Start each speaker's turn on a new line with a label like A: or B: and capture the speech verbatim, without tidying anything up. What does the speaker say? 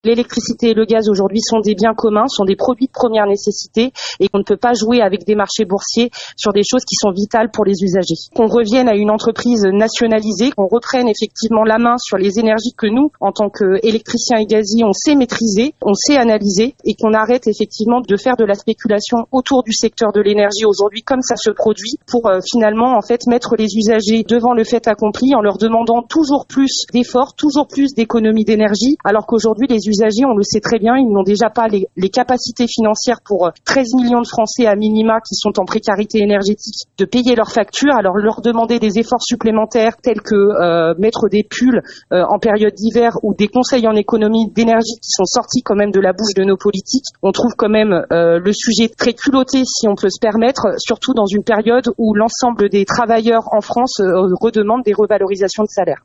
A: L'électricité et le gaz aujourd'hui sont des biens communs, sont des produits de première nécessité et qu'on ne peut pas jouer avec des marchés boursiers sur des choses qui sont vitales pour les usagers. Qu'on revienne à une entreprise nationalisée, qu'on reprenne effectivement la main sur les énergies que nous, en tant qu'électriciens et gaziers, on sait maîtriser, on sait analyser et qu'on arrête effectivement de faire de la spéculation autour du secteur de l'énergie aujourd'hui comme ça se produit pour euh, finalement en fait mettre les usagers devant le fait accompli en leur demandant toujours plus d'efforts, toujours plus d'économies d'énergie alors qu'aujourd'hui les usagers, on le sait très bien, ils n'ont déjà pas les, les capacités financières pour treize millions de Français à minima qui sont en précarité énergétique de payer leurs factures. Alors leur demander des efforts supplémentaires tels que euh, mettre des pulls euh, en période d'hiver ou des conseils en économie d'énergie qui sont sortis quand même de la bouche de nos politiques, on trouve quand même euh, le sujet très culotté si on peut se permettre, surtout dans une période où l'ensemble des travailleurs en France euh, redemandent des revalorisations de salaire.